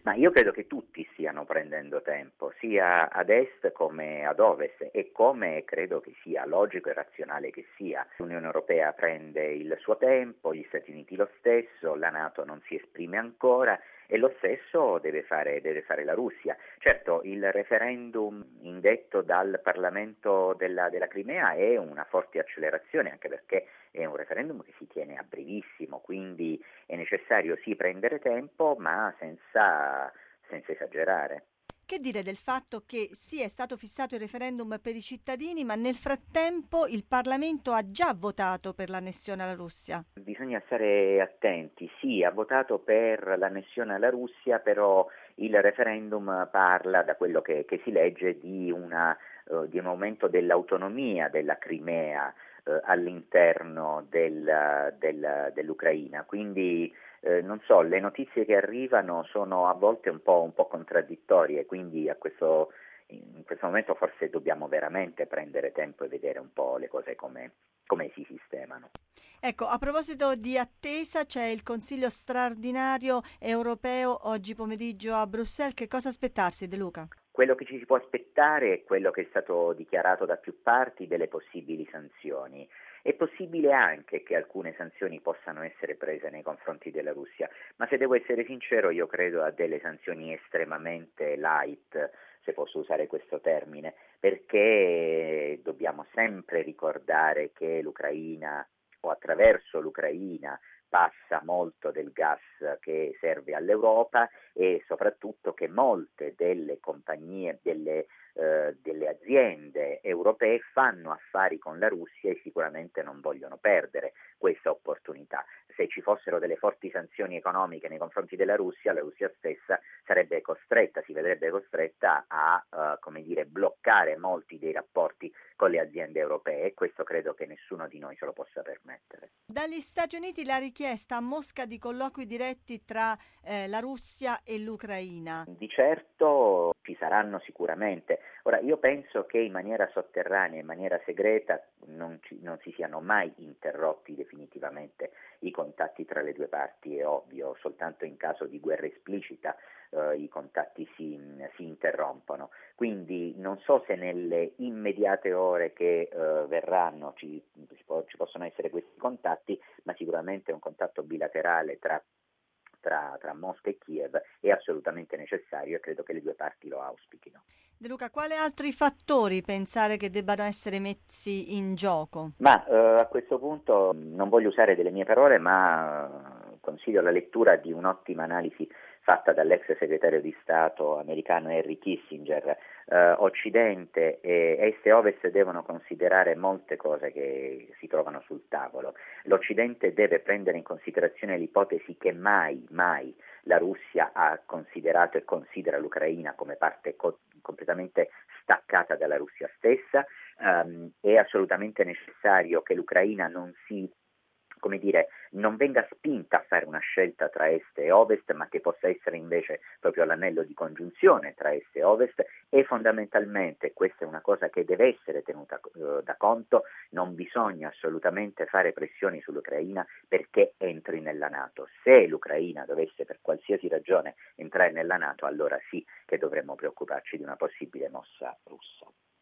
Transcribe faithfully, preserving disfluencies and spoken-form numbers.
Ma io credo che tutti stiano prendendo tempo, sia ad est come ad ovest, e come credo che sia logico e razionale che sia. L'Unione Europea prende il suo tempo, gli Stati Uniti lo stesso, la NATO non si esprime ancora e lo stesso deve fare, deve fare la Russia. Certo, il referendum indetto dal Parlamento della, della Crimea è una forte accelerazione, anche perché è un referendum che si tiene a brevissimo, quindi è necessario sì prendere tempo, ma senza, senza esagerare. Che dire del fatto che sì, è stato fissato il referendum per i cittadini, ma nel frattempo il Parlamento ha già votato per l'annessione alla Russia? Bisogna stare attenti, sì, ha votato per l'annessione alla Russia, però il referendum parla, da quello che, che si legge, di, una, uh, di un aumento dell'autonomia della Crimea uh, all'interno del, del, dell'Ucraina, quindi eh, non so, le notizie che arrivano sono a volte un po', un po' contraddittorie, quindi a questo, in questo momento forse dobbiamo veramente prendere tempo e vedere un po' le cose come, come si sistemano. Ecco, a proposito di attesa, c'è il Consiglio straordinario europeo oggi pomeriggio a Bruxelles. Che cosa aspettarsi, De Luca? Quello che ci si può aspettare è quello che è stato dichiarato da più parti delle possibili sanzioni. È possibile anche che alcune sanzioni possano essere prese nei confronti della Russia, ma se devo essere sincero io credo a delle sanzioni estremamente light, se posso usare questo termine, perché dobbiamo sempre ricordare che l'Ucraina o attraverso l'Ucraina passa molto del gas che serve all'Europa e soprattutto che molte delle compagnie, delle, eh, delle aziende europee fanno affari con la Russia e sicuramente non vogliono perdere questa opportunità. Se ci fossero delle forti sanzioni economiche nei confronti della Russia, la Russia stessa sarebbe costretta, si vedrebbe costretta a eh, come dire, bloccare molti dei rapporti con le aziende europee e questo credo che nessuno di noi se lo possa permettere. Dagli Stati Uniti la richiesta a Mosca di colloqui diretti tra eh, la Russia e l'Ucraina. Di certo ci saranno sicuramente. Ora, io penso che in maniera sotterranea, in maniera segreta, non, ci, non si siano mai interrotti definitivamente i contatti tra le due parti, è ovvio, soltanto in caso di guerra esplicita eh, i contatti si, si interrompono. Quindi non so se nelle immediate ore che eh, verranno ci, ci, po- ci possono essere questi contatti, ma sicuramente un contatto bilaterale tra Tra, tra Mosca e Kiev è assolutamente necessario e credo che le due parti lo auspichino. De Luca, quali altri fattori pensare che debbano essere messi in gioco? Ma eh, a questo punto non voglio usare delle mie parole, ma eh, consiglio la lettura di un'ottima analisi fatta dall'ex segretario di Stato americano Henry Kissinger. Eh, Occidente e Est e Ovest devono considerare molte cose che si trovano sul tavolo. L'Occidente deve prendere in considerazione l'ipotesi che mai, mai la Russia ha considerato e considera l'Ucraina come parte co- completamente staccata dalla Russia stessa. Um, è assolutamente necessario che l'Ucraina non si, come dire, non venga spinta a fare una scelta tra est e ovest, ma che possa essere invece proprio l'anello di congiunzione tra est e ovest e fondamentalmente, questa è una cosa che deve essere tenuta uh, da conto, non bisogna assolutamente fare pressioni sull'Ucraina perché entri nella NATO. Se l'Ucraina dovesse per qualsiasi ragione entrare nella NATO, allora sì che dovremmo preoccuparci di una possibile mossa russa.